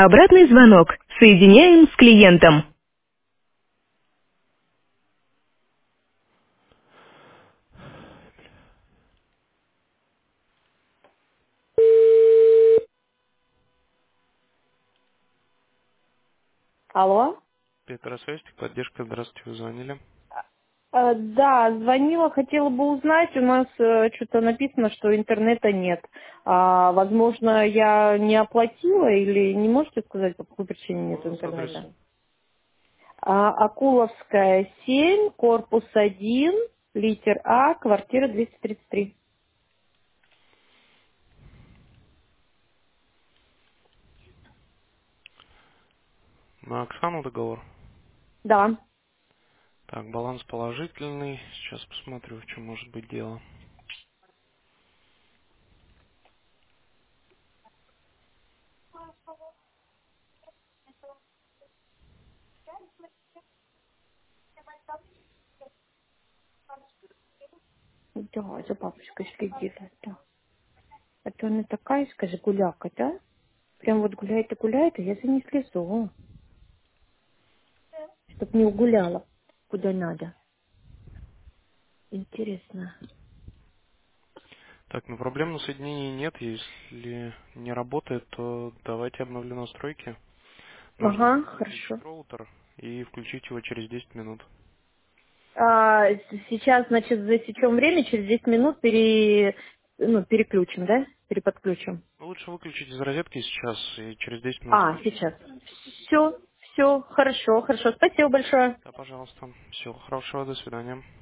Обратный звонок. Соединяем с клиентом. Алло? Петросвестик, поддержка, здравствуйте, вы звонили. Да, звонила, хотела бы узнать, у нас что-то написано, что интернета нет. Возможно, я не оплатила или не можете сказать, по какой причине нет Какой у вас адрес? интернета? Акуловская, 7, корпус 1, литер А, квартира 233. На Оксану договор. Да. Так, баланс положительный. Сейчас посмотрю, в чем может быть дело. Да, за бабушкой следила, да. А то она такая, скажи, гуляка, да? Прям вот гуляет и гуляет, а я за ней слезу. Чтоб не угуляла куда надо. Интересно. Так, ну проблем на соединении нет. Если не работает, то давайте обновлю настройки. Нужно Ага, будет хорошо. выключить роутер и включить его через 10 минут. Сейчас, значит, засечем время, через 10 минут переключим, да? Переподключим. Ну, лучше выключить из розетки сейчас и через 10 минут включить. Сейчас. Все, все, хорошо, хорошо. Спасибо большое. Да, пожалуйста. Всего хорошего, до свидания.